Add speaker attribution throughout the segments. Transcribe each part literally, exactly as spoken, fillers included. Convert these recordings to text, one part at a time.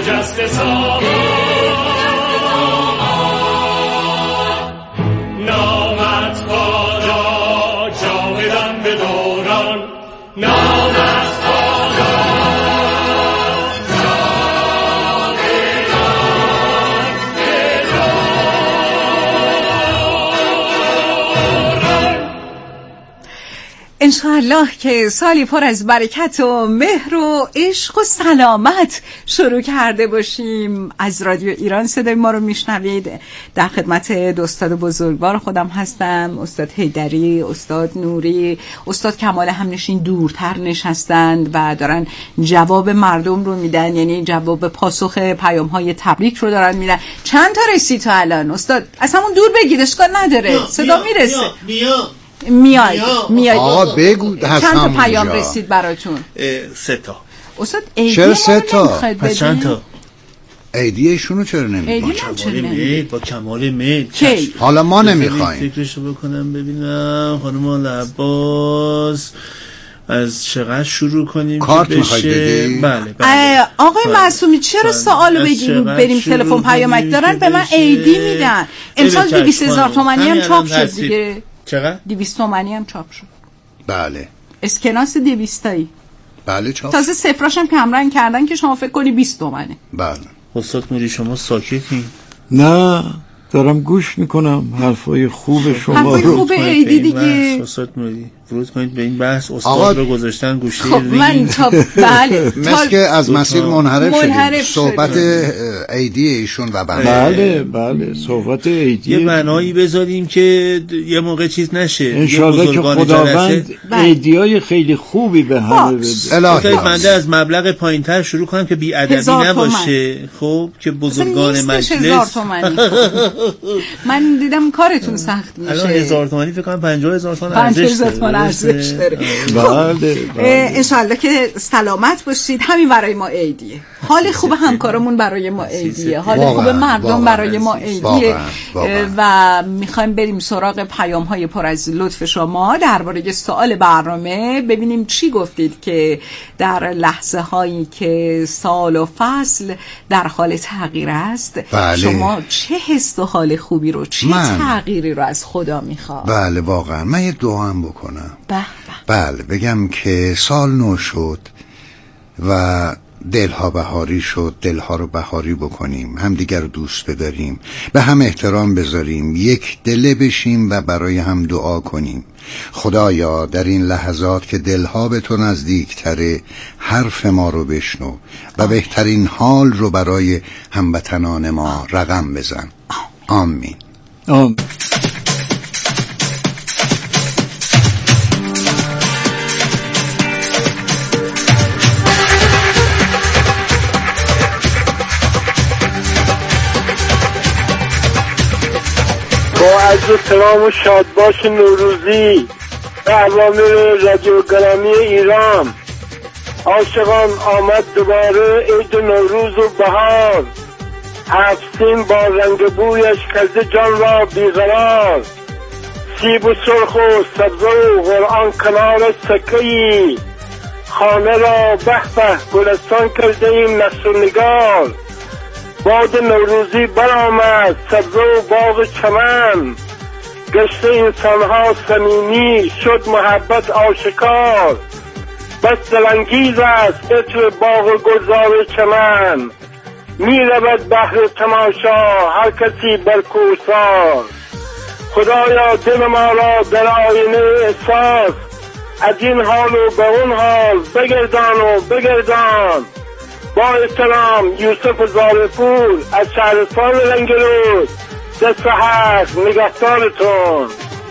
Speaker 1: برجسته سامان نامت بادا جاودان به دوران نامت بادا
Speaker 2: انشاءالله که سالی پر از برکت و مهر و عشق و سلامت شروع کرده باشیم. از رادیو ایران صدای ما رو میشنوید. در خدمت استاد بزرگوار خودم هستم، استاد حیدری، استاد نوری، استاد کمال همنشین دورتر نشستند و دارن جواب مردم رو میدن، یعنی جواب پاسخ پیام های تبریک رو دارن میدن. چند تا رسید تا الان استاد؟ از همون دور بگید، اشکال نداره، صدا میرسه.
Speaker 3: بیا بیا
Speaker 2: میاید میاید
Speaker 4: آقا بگو
Speaker 2: چند تا پیام رسید براتون؟
Speaker 3: سه تا.
Speaker 2: استاد ایدی
Speaker 4: چرا سه تا؟
Speaker 3: پس چند تا؟
Speaker 4: ایدیشونو چرا نمیگی؟
Speaker 3: کمال میل با کمال میل.
Speaker 2: کی؟
Speaker 4: حالا ما نمیخوایم.
Speaker 3: فکرشو بکنم ببینم. خانم عباس از چقدر شروع کنیم
Speaker 4: کارت میخواید بدی؟
Speaker 3: بله بله.
Speaker 2: آقای
Speaker 3: بله.
Speaker 2: معصومی چرا
Speaker 3: بله.
Speaker 2: سوالو بگیم بریم تلفن پیامک دارن به من ایدی میدن. امسال دویست هزار تومانی هم چاپ شد دیگه.
Speaker 3: چقدر؟
Speaker 2: دویست تومانی هم چاپ شد.
Speaker 4: بله.
Speaker 2: اسکناس دویستایی.
Speaker 4: بله چاپ.
Speaker 2: تازه صفراش هم کمرنگ کردن که شما فکر کنی بیست تومنه.
Speaker 4: بله.
Speaker 3: استاد نوری شما ساکتین؟
Speaker 5: نه دارم گوش میکنم حرفای خوب شما
Speaker 2: حرفای
Speaker 5: رو.
Speaker 2: خوب ایدی دیگه.
Speaker 3: استاد نوری ورود کنید به این بحث. استاد
Speaker 4: آقا...
Speaker 3: رو گذاشتن گوشه
Speaker 2: خب من تا بله
Speaker 4: مثل که از مسیر منحرف شدیم. صحبت
Speaker 2: شدیم.
Speaker 4: ایدی ایشون و بنده.
Speaker 5: بله بله صحبت ایدی
Speaker 3: یه بنایی بذاریم که یه موقع چیز نشه.
Speaker 5: انشالله که خداوند ایدیای خیلی خوبی به همه بده.
Speaker 3: الهی بنده از مبلغ پایینتر شروع کنم که بی ادبی نباشه. خب که بزرگان مجلس
Speaker 2: من دیدم کارتون سخت میشه.
Speaker 3: الان هزار تومانی فکر کنم پنجاه هزار تومان ارزش داره.
Speaker 5: بله
Speaker 2: انشالله که سلامت باشید. همین برای ما عیدیه. حال خوب همکارمون برای ما عیدیه. حال خوب مردم برای ما عیدیه. و میخوایم بریم سراغ پیام های پر از لطف شما درباره سوال برنامه. ببینیم چی گفتید که در لحظه هایی که سال و فصل در حال تغییر است،
Speaker 4: بله.
Speaker 2: شما چه حس و حال خوبی رو، چه
Speaker 4: من.
Speaker 2: تغییری رو از خدا میخواد؟
Speaker 4: بله واقعا من یه دعا هم بکنم.
Speaker 2: به
Speaker 4: بله بگم که سال نو شد و دلها بهاری شد، دلها رو بهاری بکنیم، هم دیگر رو دوست بداریم، به هم احترام بذاریم، یک دله بشیم و برای هم دعا کنیم. خدایا در این لحظات که دلها به تو نزدیکتره حرف ما رو بشنو و بهترین حال رو برای هموطنان ما رقم بزن. آمین.
Speaker 5: آمین.
Speaker 6: با عرض سلام و شادباش نوروزی به عوامل رادیو گرامی ایران. عاشقان آمد دوباره عید نوروز و بهار، هفت سین با رنگ بویش کرده جان را بیقرار. سیب و سرخ و سبزه و قرآن کنار سکه‌ای، خانه را به به گلستان کرده ایم نقش و نگار. باد نوروزی برآمد سبزه و باغ چمن، گشت انسانها صمیمی شد محبت آشکار. بس دلانگیز است عطر باغ و گلزار چمن، می رود بحر تماشا هر کسی بر کوهسار. خدایا دل ما را در آینه احساس، از این حال و به اون حال بگردان و بگردان. با احترام یوسف زارپور از شهرستان لنگرود، دست حق نگهدارتون.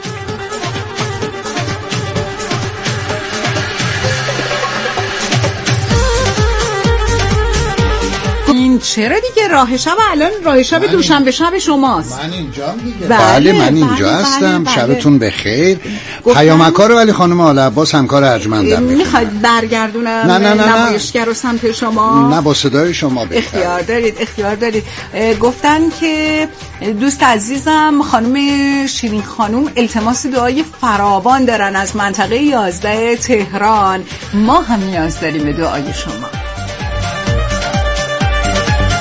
Speaker 2: این چرا دیگه راه شب الان راه شب دوشنبه شب شماست.
Speaker 4: من اینجا دیگه.
Speaker 2: بله,
Speaker 4: بله من
Speaker 2: بله
Speaker 4: اینجا
Speaker 2: بله
Speaker 4: هستم.
Speaker 2: بله
Speaker 4: شبتون بخیر.
Speaker 2: گفتم...
Speaker 4: پیامک‌ها رو ولی خانم آل عباس همکار ارجمندم میخونم.
Speaker 2: میخواید برگردونم
Speaker 4: نه نه نه
Speaker 2: نمایشگر رو سمت شما؟
Speaker 4: نه با صدای شما بهتره.
Speaker 2: اختیار دارید اختیار دارید. گفتن که دوست عزیزم خانم شیرین خانم التماس دعای فراوان دارن از منطقه یازده تهران. ما هم نیاز داریم به دعای شما.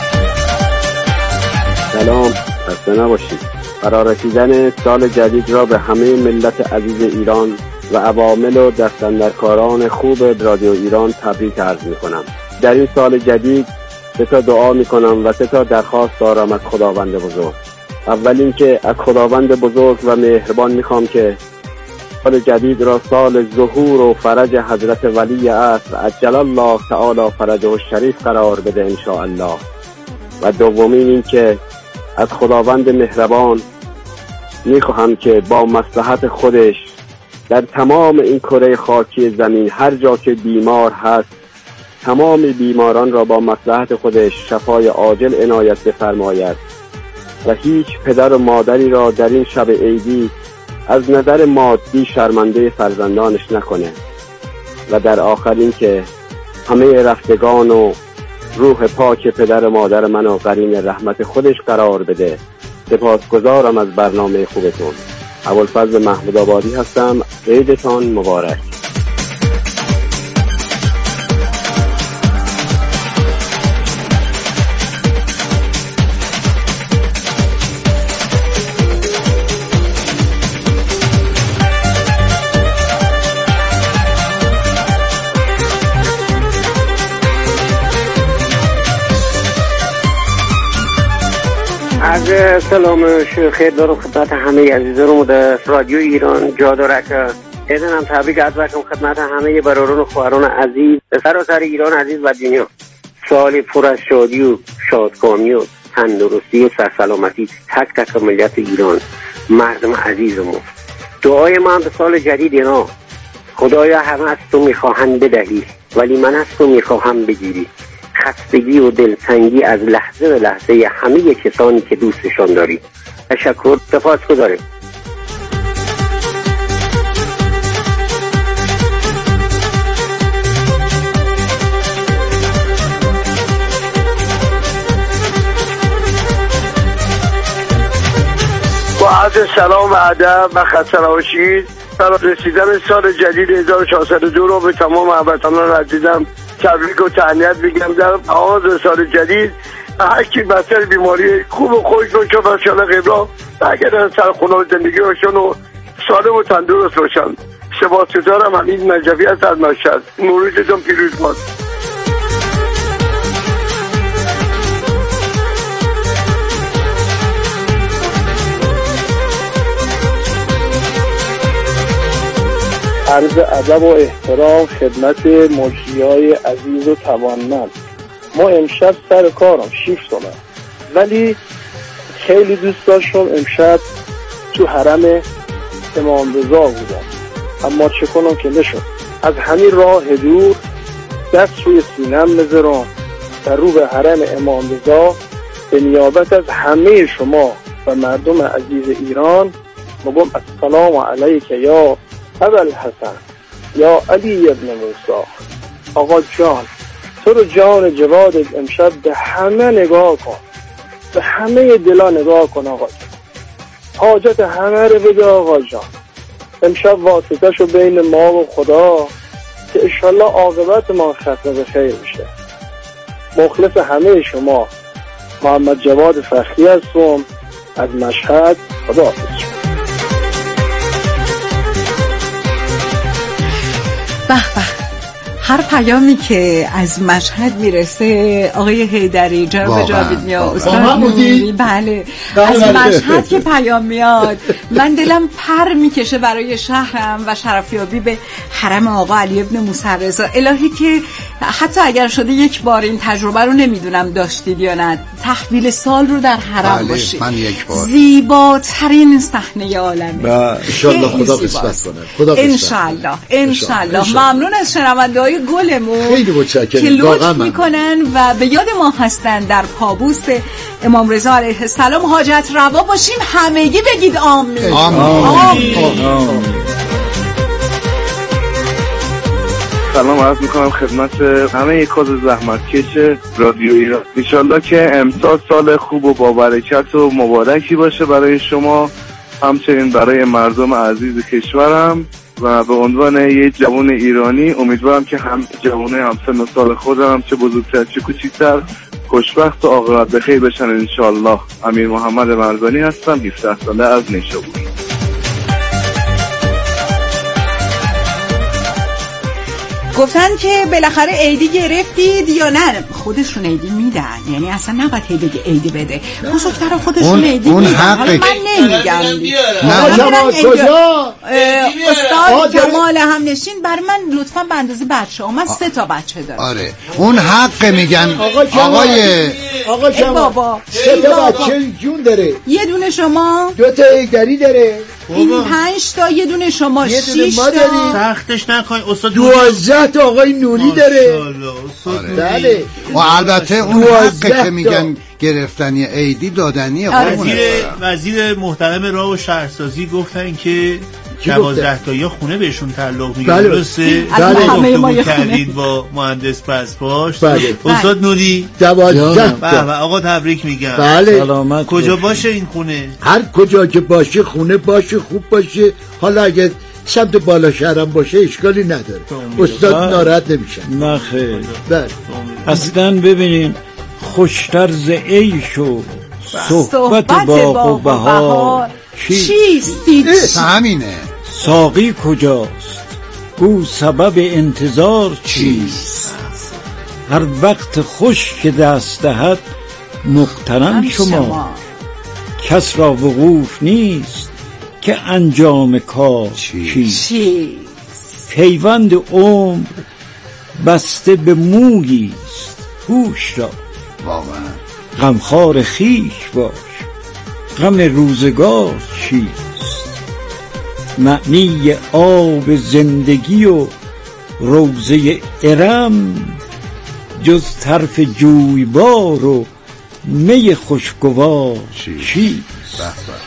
Speaker 7: سلام، خسته نباشید. فرا رسیدن سال جدید را به همه ملت عزیز ایران و عوامل و دستاندرکاران خوب رادیو ایران تبریک عرض میکنم. در این سال جدید سه تا دعا میکنم و سه تا درخواست دارم از خداوند بزرگ. اول این که از خداوند بزرگ و مهربان میخوام که سال جدید را سال ظهور و فرج حضرت ولی عصر عجل الله تعالی فرجه الشریف قرار بده ان شاء الله. و دومین این که از خداوند مهربان میخواهم که با مصلحت خودش در تمام این کره خاکی زمین هر جا که بیمار هست تمام بیماران را با مصلحت خودش شفای عاجل عنایت بفرماید و هیچ پدر و مادری را در این شب عیدی از نظر مادی شرمنده فرزندانش نکنه. و در آخر این که همه رفتگان و روح پاک پدر و مادر منو قرین رحمت خودش قرار بده. سپاسگزارم از برنامه خوبتون. ابوالفضل محمود آبادی هستم. عیدتان مبارک.
Speaker 8: از سلام خیر دارم خدمت همه عزیزانم در رادیو ایران جا داره که ایدن هم تبریک عرض میکنم خدمت همه برادران و خواهران عزیز سراسر ایران عزیز و دنیا. سال پر از شادی و شادکامی و تندرستی و سرسلامتی تک تک ملت ایران، مردم عزیزمون. دعای من به سال جدید اینا، خدایا همه از تو میخواهند بدهی ولی من از تو میخواهم بگیری. خستگی و دلتنگی از لحظه به لحظه همه کسانی که دوستشان داری. تشکر، سپاسگزارم.
Speaker 6: با عرض سلام و ادب و خسته نباشید. برای رسیدن سال جدید هزار و چهارصد و دو رو به تمام هموطنان عزیزم تبریک و تهنیت میگم در آغاز سال جدید. هر کی بسر بیماری خوب و خوش باشن و انشاءالله قبلا برگردن سر خونه و زندگی باشن و سالم و تندرست باشن. سپاسگزارم. حمید نجفی هست از مشهد. نوروزتون پیروز باد.
Speaker 9: عرض ادب و احترام خدمت مجریای عزیز و توانمند. ما امشب سر کارم شیفت کنم ولی خیلی دوست داشتم امشب تو حرم امام رضا بودم، اما چه کنم که نشد. از همین راه دور دست روی سینم میذارم در رو به حرم امام رضا به نیابت از همه شما و مردم عزیز ایران میگم السلام علیک یا ابوالحسن یا علی ابن موسی. آقا جان، تو رو جان جوادت امشب به همه نگاه کن، به همه دلا نگاه کن آقا جان. حاجت همه رو بده آقا جان. امشب واسطه شو بین ما و خدا که انشالله عاقبت ما ختم به خیر بشه. مخلص همه شما، محمد جواد فخری هستم از مشهد. خداحافظ.
Speaker 2: به به، هر پیامی که از مشهد میرسه آقای حیدری جناب جاوید نیا استاد نوری، بله از مشهد که پیام میاد من دلم پر میکشه برای شهرم و شرفیابی به حرم آقا علی ابن موسی رضا. الهی که حتی اگر شده یک بار این تجربه رو نمیدونم داشتید یا نه، تحویل سال رو در حرم باشید.
Speaker 4: من یک بار
Speaker 2: زیباترین صحنه عالمه.
Speaker 10: ان شاء الله خدا قسمت کنه. خدا قسمت.
Speaker 2: ان شاء الله ان شاء الله. ممنون از شنونده‌های گلمون
Speaker 10: خیلی متشکرم
Speaker 2: که لطف میکنن و به یاد ما هستن در پابوس امام رضا علیه السلام. حاجت روا باشیم همگی، بگید آمین.
Speaker 9: آمین.
Speaker 11: سلام عرض میکنم خدمت همه کاز زحمتکش رادیو ایران. انشالله که امسال سال خوب و با برکت و مبارکی باشه برای شما، همچنین برای مردم عزیز کشورم و به عنوان یه جوان ایرانی امیدوارم که هم جوانه همسن و سال خودم چه بزرگتر چه کوچیکتر خوشبخت و عاقبت بخیر بشن انشالله. امیر محمد مرزانی هستم، هفده ساله از نیشابور.
Speaker 2: گفتن که بالاخره عیدی گرفتید یا نه؟ خودشون عیدی میدن، یعنی اصلا نباید بگه عیدی بده، بزرگتر خودشون عیدی میدن. حالا من نمیگم
Speaker 5: نه جمال کجا؟
Speaker 2: استاد جمال همنشین بر من لطفا به اندازه بچه ها، من سه تا بچه دارم.
Speaker 4: آره اون حق میگن.
Speaker 5: آقای آقا جمال سه تا بچه جون داره،
Speaker 2: یه دونه شما،
Speaker 5: دو تا ایدری داره،
Speaker 2: این پنج تا، یه دونه شما، شیش تا.
Speaker 3: سختش نکنید استاد.
Speaker 5: دوازده تا آقای نوری داره.
Speaker 4: بله. و البته اون حقی که میگن گرفتنی عیدی دادنی.
Speaker 3: وزیر وزیر محترم راه و شهرسازی گفتن که دوازده تا یا خونه بهشون تعلق میگه. درسته؟
Speaker 2: همه ما
Speaker 3: کردید با مهندس پسپاش.
Speaker 5: بله.
Speaker 3: استاد نوری
Speaker 5: دوازده تا.
Speaker 3: آقا تبریک میگم.
Speaker 5: بله.
Speaker 3: کجا باشه این خونه؟
Speaker 5: هر کجا که باشه خونه باشه، خوب باشه. حالا اگه سمت بالا شهرم باشه اشکالی نداره، استاد ناراحت نمیشن.
Speaker 12: نه خیر.
Speaker 5: بله.
Speaker 12: اصلا ببینین خوشتر ز عیش و صحبت باغ و بهار
Speaker 2: چیست؟
Speaker 4: همینه.
Speaker 12: ساقی کجاست؟ او سبب انتظار چیست؟ هر وقت خوش که دست دهد مقتنم شما، کس را وقوف نیست که انجام کار چیست؟ پیوند عمر بسته به موییست، هوش را غمخوار خویش باش، غم روزگار چیست؟ معنی آب زندگی و روضه ارم جز طرف جویبار و می خوشگوار چیست؟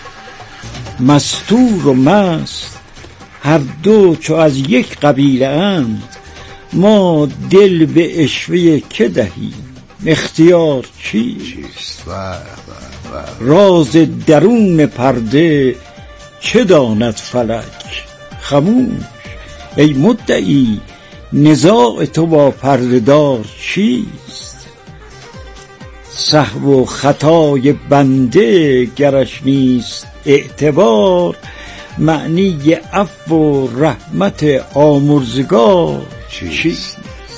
Speaker 12: مستور و مست هر دو چو از یک قبیله اند، ما دل به عشوه که دهیم اختیار چیست؟ راز درون پرده چه داند فلک؟ خموش ای مدعی نزاع تو با پرده دار چیست؟ سهو و خطای بنده گرش نیست اعتبار، معنی عفو و رحمت آمرزگار چیست؟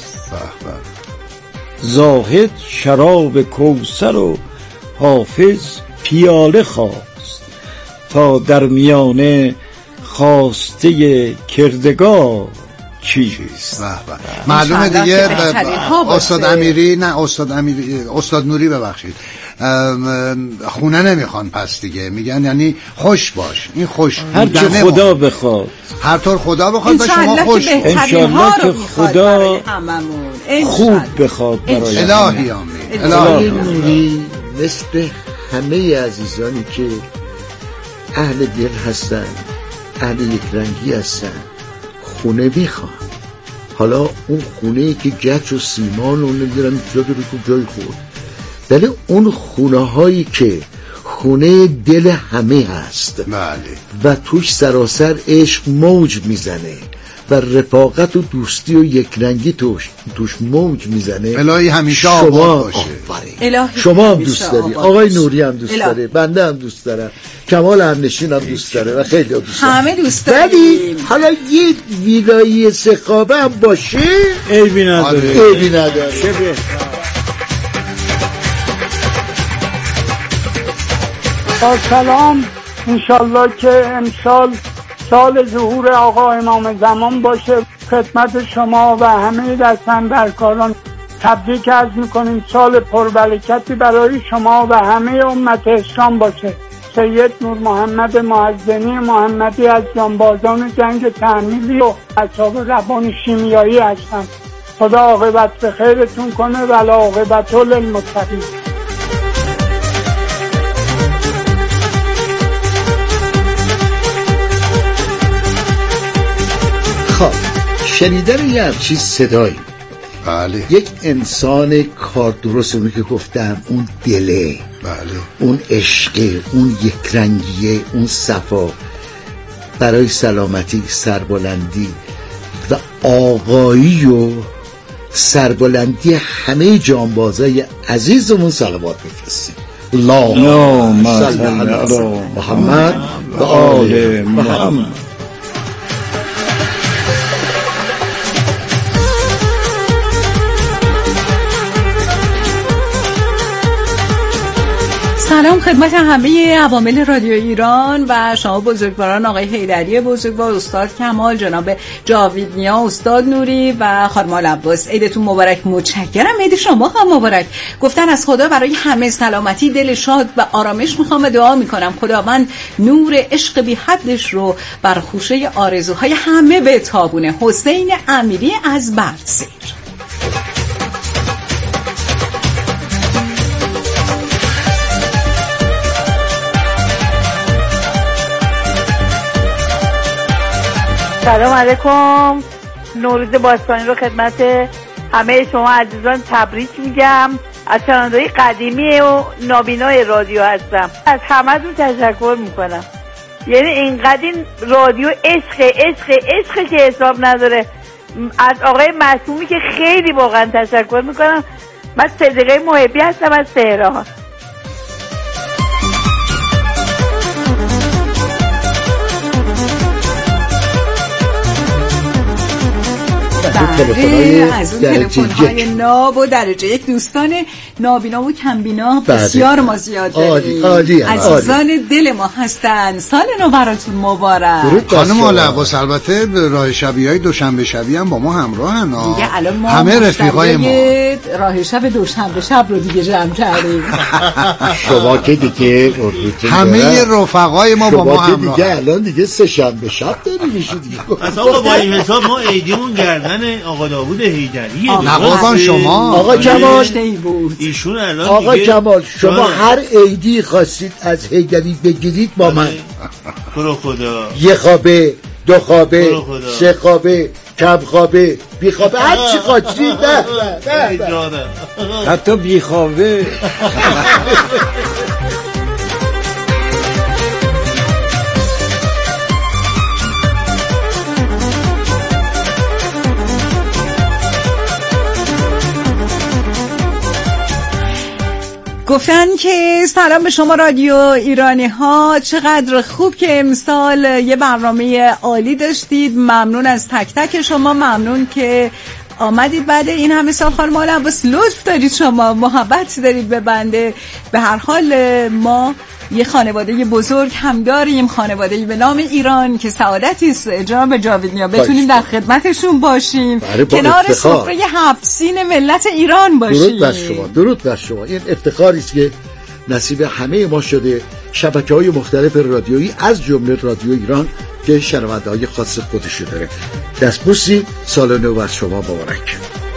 Speaker 12: زاهد شراب کوثر و حافظ پیاله خواست، تا در میانه خواسته کردگار چیست؟
Speaker 4: معلومه دیگه. استاد امیری نه استاد امیری استاد نوری ببخشید خونه نمیخوان پس دیگه، میگن یعنی خوش باش. این خوش
Speaker 12: هر چه خدا بخواد،
Speaker 4: هر طور خدا بخواد به شما خوش باش.
Speaker 12: انشالله که خدا خوب بخواد برای
Speaker 4: الهی آمین.
Speaker 5: الهی نوری مثل همه عزیزانی که اهل دل هستن، اهل یک رنگی هستن، خونه میخوان. حالا اون خونه که گچ و سیمان و نمیدونم جا داره کجای خود، ولی اون خونه هایی که خونه دل همه هست
Speaker 4: بله.
Speaker 5: و توش سراسر عشق موج میزنه و رفاقت و دوستی و یکرنگی توش توش موج میزنه.
Speaker 4: الهی همیشه آباد باشه.
Speaker 5: شما هم دوست داری، آقای نوری هم دوست داره، بنده هم دوست دارم، کمال همنشین هم دوست داره و خیلی دوست داره.
Speaker 2: همه دوست داریم.
Speaker 5: ولی حالا یه ویلایی سقابه هم باشه
Speaker 12: عیبی نداره.
Speaker 5: عیبی نداره.
Speaker 13: با سلام، انشالله که امسال سال ظهور آقا امام زمان باشه. خدمت شما و همه دستاندرکاران تبریک عرض میکنیم. سال پربرکتی برای شما و همه امت اسلام باشه. سید نور محمد معظمی محمدی از جانبازان جنگ تحمیلی و اصحاب ربان شیمیایی هستم. خدا عاقبت به خیرتون کنه و عاقبت للمتقین.
Speaker 5: خب شنیدن یه همچین صدایی،
Speaker 4: بله،
Speaker 5: یک انسان کار درست، اونی که گفتم اون دله،
Speaker 4: بله،
Speaker 5: اون عشقه، اون یک رنگیه، اون صفا برای سلامتی، سربلندی و آقایی و سربلندی همه جانبازای عزیزمون صلوات بفرستیم. اللهم صل علی محمد و آل محمد.
Speaker 2: سلام خدمت همه عوامل رادیو ایران و شما بزرگواران، آقای حیدری بزرگوار، استاد کمال، جناب جاوید نیا، استاد نوری و خانم عباس. عیدتون مبارک. متشکرم. عید شما هم مبارک. گفتن از خدا برای همه سلامتی، دل شاد و آرامش میخوام و دعا میکنم خداوند نور عشق بی حدش رو بر خوشه آرزوهای همه بتابونه. حسین امیری از بردسیر.
Speaker 14: سلام علیکم. نوروز باستانی رو خدمت همه شما عزیزان تبریک میگم. از شنونده‌های قدیمی و نابینای رادیو هستم. از همه‌تون تشکر میکنم. یعنی اینقدر این رادیو عشق عشق عشق که حساب نداره. از آقای معصومی که خیلی واقعا تشکر میکنم. من صدیقه محبی هستم از تهران.
Speaker 2: بله، از اون تلفن‌های ناب و درجه یک. دوستان نابینا و کمبینا بسیار ما زیاد داریم. عزیزان دل ما هستن. سال نو براتون مبارک.
Speaker 4: خانم آل عباس البته راه شبی های دوشنبه شبی هم با ما همراهن.
Speaker 2: دیگه الان ما
Speaker 4: همه رفیقای ما
Speaker 2: راه شب دوشنبه شب رو دیگه جمع کردیم.
Speaker 5: شما که دیگه
Speaker 4: همه رفقای ما با ما همراه.
Speaker 5: دیگه الان دیگه سه شنبه شب داری میشه دیگه.
Speaker 3: اصلا با این حساب ما عیدیمون گردن آقا داوود حیدری.
Speaker 4: نقابان شما
Speaker 5: آقا کمال
Speaker 3: ایشون الان
Speaker 5: آقا کمال شما هر عیدی خواستید از حیدری بگیرید با من.
Speaker 3: برو خدا.
Speaker 5: یه خوابه، دو خوابه، سه خوابه، کم خوابه، بی خوابه، هر چی خواستید.
Speaker 12: حتی بی خوابه.
Speaker 2: گفتن که سلام به شما رادیو ایرانی ها، چقدر خوب که امسال یه برنامه عالی داشتید. ممنون از تک تک شما، ممنون که آمدید بعد این همه سال. خانم آل عباس لطف دارید، شما محبت دارید به بنده. به هر حال ما یه خانواده بزرگ هم داریم، خانواده به نام ایران که سعادتی است جناب جاوید نیا بتونیم در خدمتشون باشیم، کنار سفره هفت سین ملت ایران باشیم.
Speaker 5: درود بر شما، درود بر شما. این افتخاری است که نصیب همه ما شده. شبکه‌های مختلف رادیویی از جمله رادیو ایران که شنونده‌های خاص خودش داره. دستبوسی، سال نو بر شما مبارک.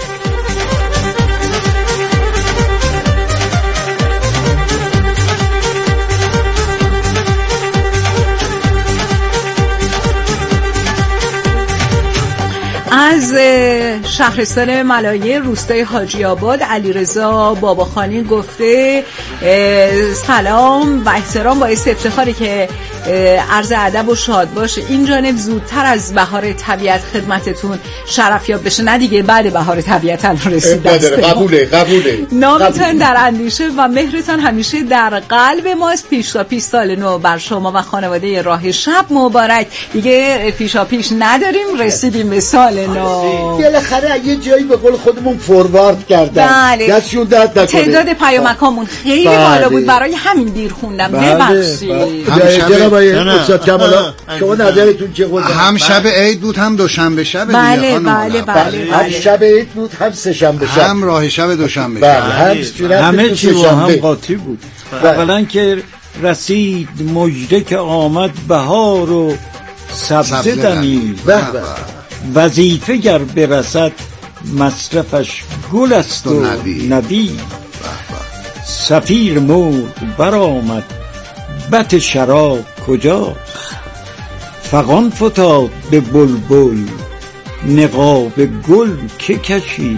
Speaker 2: از شهرستان ملایه روستای حاجی آباد علیرضا باباخانی گفته سلام و احترام، باعث افتخاری که عرض ادب و شاد باشه این جانب زودتر از بهار طبیعت خدمتتون شرفیاب بشه. نه دیگه بعد بهار طبیعت هم رسید دست.
Speaker 5: قبوله قبوله.
Speaker 2: نامتان در اندیشه و مهرتان همیشه در قلب ماست. پیشا پیش سال نو بر شما و خانواده راه شب مبارک. دیگه پیشا پیش نداریم، رسیدیم به سال نو.
Speaker 5: بالاخره یه جایی به قول خودمون فوروارد کردن.
Speaker 2: بله.
Speaker 5: دستشون درد نکنه.
Speaker 2: تعداد پیامکامون خیلی بالا بود، برای همین دیر خوندم. ببخشید.
Speaker 5: جناب استاد کمال شما نظرتون چه بود؟
Speaker 4: هم شب عید بود، هم دوشنبه شب.
Speaker 2: بله بله بله.
Speaker 5: هم شب عید بود، هم سه شنبه شب.
Speaker 4: هم راه شب دوشنبه
Speaker 5: شب.
Speaker 12: همه چی با هم قاطی بود. اولا که رسید مژده که آمد بهار و سبزه دمید، وظیفه گر برسد مصرفش گل است و نبید. سفیر مرد برآمد بط شراب کجاست، فغان فتاد به بلبل نقاب گل که کشید.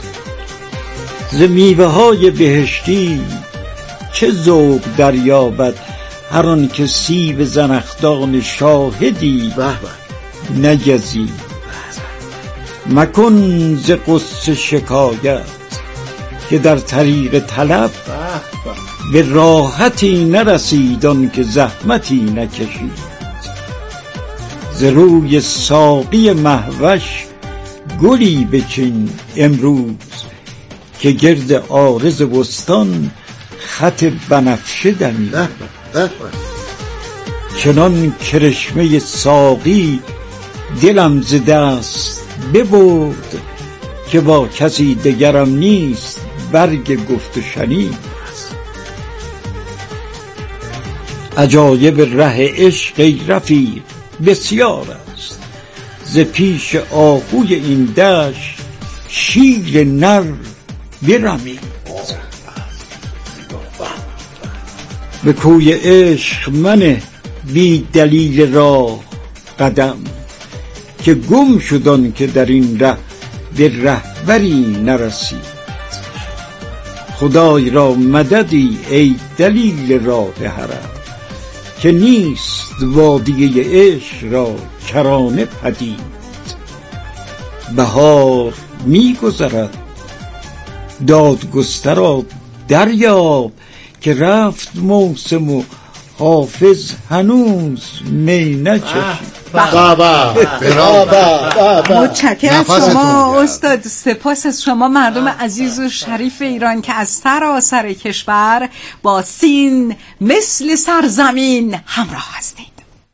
Speaker 12: ز میوه های بهشتی چه ذوق دریابد هر آن که سیب زنخدان شاهدی نگزید. مکن ز غصه شکایت که در طریق طلب به راحتی نرسید آن که زحمتی نکشید. ز روی ساقی مهوش گلی بچین امروز که گرد عارض بستان خط بنفشه دمید. چنان کرشمه ساقی دلم ز دست ببرد که با کسی دگرم نیست برگ گفت و شنید. عجایب ره عشق ای رفیق بسیار است، ز پیش آهوی این دشت شیر نر برمید. به کوی عشق منه بی دلیل راه قدم که گم شدن که در این ره به رهبری نرسید. خدای را مددی ای دلیل راه حرم که نیست وادیه عشق را کرانه پدید. بهار می گذرد دادگسترا دریاب که رفت موسم و حافظ هنوز می نچشید.
Speaker 2: متشکرم از شما استاد، سپاس از شما مردم عزیز و شریف ایران که از سراسر کشور با سین مثل سرزمین همراه هستید.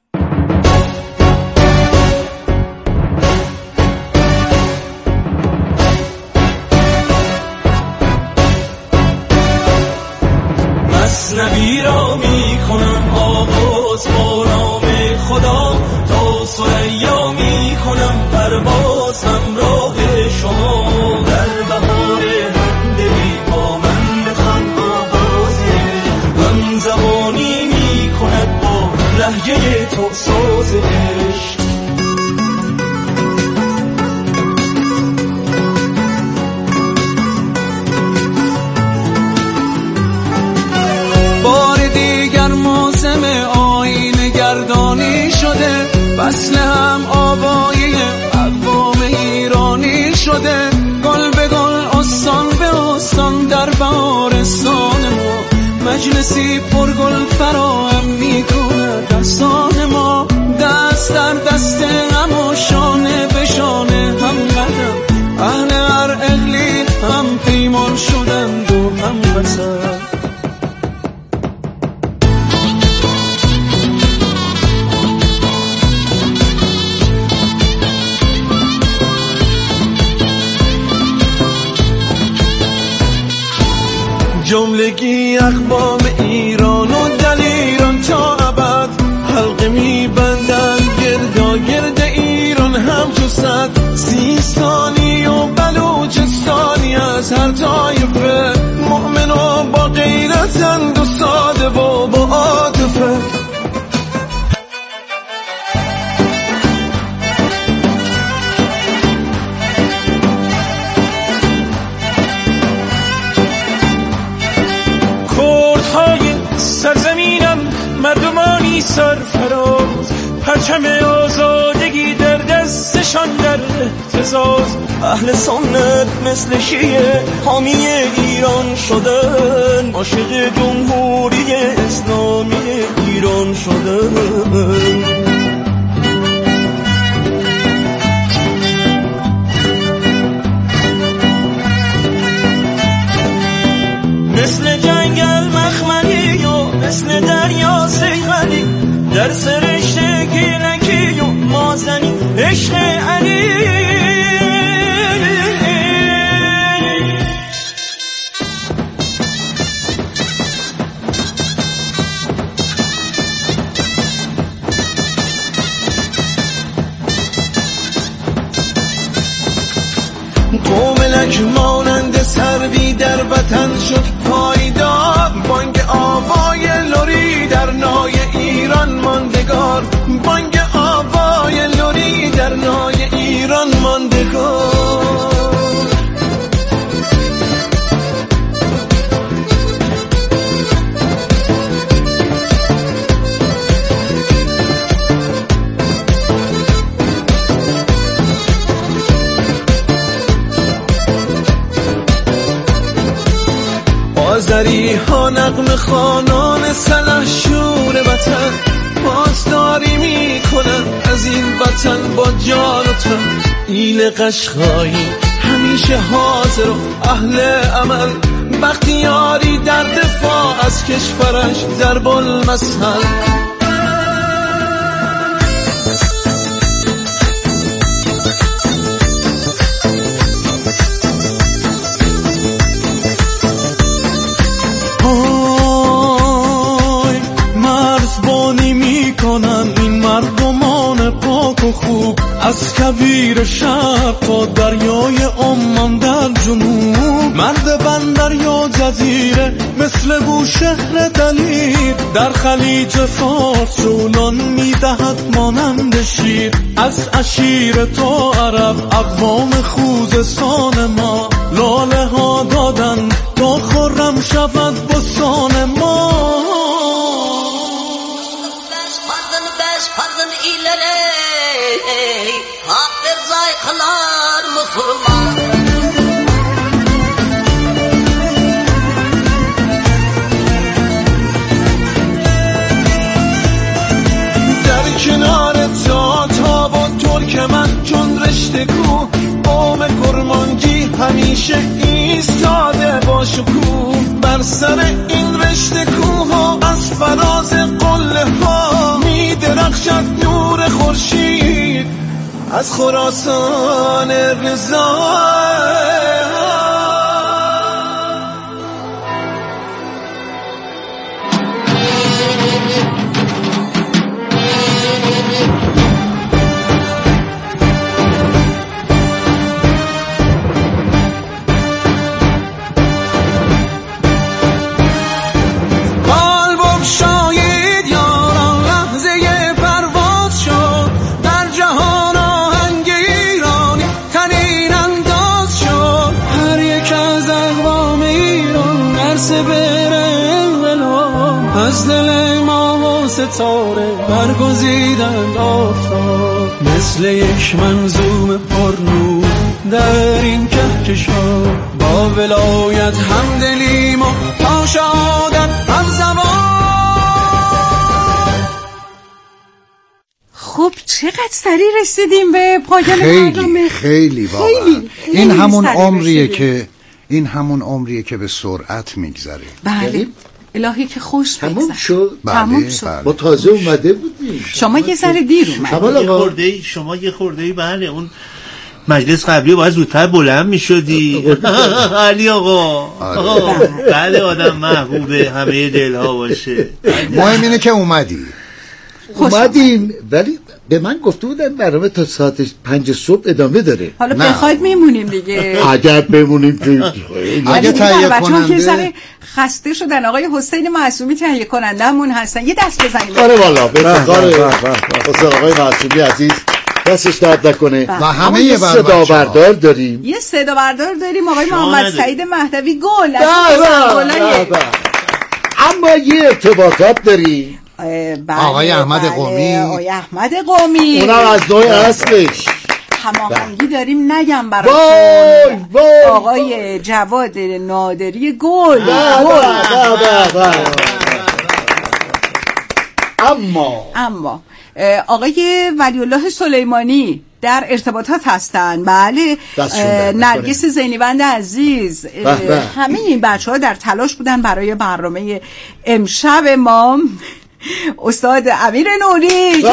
Speaker 1: مثنوی را می کنم آواز با نام خدا، تا ثریا می کنم پرواز همراه شما. در بهار دلی با من بخوان آوازه، هم زبانی می کند با لهجه تو ساز عشق.
Speaker 15: بار دیگر موسم آیین گردانی شده، فصل هم آوایی اقوام ایرانی شده. گل به گل استان به استان در بهارستان ما، مجلسی پر گل فراهم میکنه دستان ما. دست در دست هم و شانه به شانه هم قدم، اهل هر اقلیم هم پیمان شدند و هم قسم.
Speaker 1: جملگی اقوام ایران و دل ایران تا ابد حلقه می بندن گردا گرد ایران هم جسد. سیستانی و بلوچستانی از هر طایفه، مؤمن و با غیرتند و ساده و با عاطفه.
Speaker 16: سرزمینم مردمانی سرفراز، پرچم آزادگی در دستشان در اهتزاز.
Speaker 1: اهل سنت مثل شیعه حامی ایران شدن، عاشق جمهوری اسلامی ایران شدن. مثل جنگل مخملی و مثل دریا سیغلی، در سرشت گیرکی و مازنی عشق علی. قوم لک مانند سروی در وطن شد پایدار، بانگ آوای لوری در نای ایران ماندگار. بانگ آوای لوری در نای ایران ماندگار.
Speaker 15: آذری ها نغمه خوانان سلحشور وطن پاسداری میکنن از این وطن با جان و تن. ایل قشقایی همیشه حاضر و اهل عمل، بختیاری در دفاع از کشورش ضرب المثل. های مرزبانی میکنن این مردمان پاک و خوب، از کویر شرق تا دریای عمان در جنوب. مرد بندر یا جزیره مثل بوشهر دلیر، در خلیج فارس جولان میدهد مانند شیر. از عشیر تا عرب اقوام خوزستان ما، لاله ها دادن تا خرم şafak bostane ma. Beş pardın beş pardın ileri, hak bir zay kılar Müslüman. در کنار تا تا با ترکمن چون رشته کو، قوم کرمانجی همیشه ایستاده با شکوه. بر سر این رشته کوها از فراز قله ها می درخشد نور خورشید از خراسان رضا. از دل ما و ستاره برگزیدند آفتاب، مثل یک منظوم پرنور در این کهکشان. با ولایت همدلیم و تا شهادت هم زمان.
Speaker 2: خب چقدر سریع رسیدیم به پایان
Speaker 4: برنامه. خیلی واقعا خیلی. این همون عمریه که این همون عمریه که به سرعت میگذره.
Speaker 2: بله الهی که خوش بگذره.
Speaker 5: تموم شد.
Speaker 2: تموم شد.
Speaker 5: ما تازه اومده بودیم.
Speaker 2: شما یه ذره دیر اومدید.
Speaker 3: یه خورده شما یه خورده بله اون مجلس قبلی باید زودتر بلند میشدی. علی آقا بله آدم محبوب همه دلها باشه.
Speaker 4: مهم اینه که اومدی.
Speaker 5: اومدیم ولی به من گفته بودن برنامه تا ساعت پنج صبح ادامه داره.
Speaker 2: حالا بخواید میمونیم دیگه.
Speaker 5: اگر بمونیم که
Speaker 4: اگه تهیه کننده
Speaker 2: که خسته شدن آقای حسین معصومی تهیه کنندمون هستن یه دست بزنیم.
Speaker 5: آره والا به افتخار حسین آقای معصومی عزیز دستش درد نکنه.
Speaker 4: و همه یه
Speaker 5: صدا بردار داریم.
Speaker 2: یه صدا بردار داریم آقای محمد سعید مهدوی گل.
Speaker 5: اما یه ارتباطات داریم.
Speaker 4: آقای احمد قومی.
Speaker 2: آقای احمد قومی
Speaker 5: اونم از نوع اصلش.
Speaker 2: هماهنگی داریم نگم براتون. آقای جواد نادری گل.
Speaker 5: اما
Speaker 2: اما آقای ولی الله سلیمانی در ارتباطات هستن. بله نرگس زینیوند عزیز همه این بچه ها در تلاش بودن برای برنامه امشب ما. استاد امیر نوری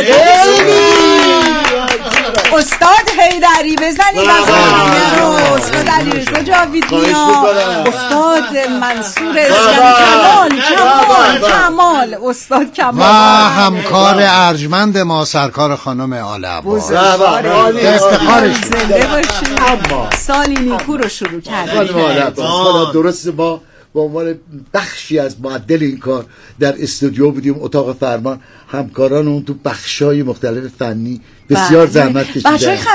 Speaker 2: استاد حیدری بزنید از همه رو، استاد علیرضا جاویدنیا، استاد منصور کمال کمال کمال استاد کمال
Speaker 4: و همکار ارجمند ما سرکار خانم آل عباس. افتخارش
Speaker 2: زنده باشید. سالی نیکو رو شروع کردیم.
Speaker 5: درست ما به عنوان بخشی از معدل این کار در استودیو بودیم، اتاق فرمان، همکاران اون تو بخشای مختلف فنی بسیار زحمت کشیدن.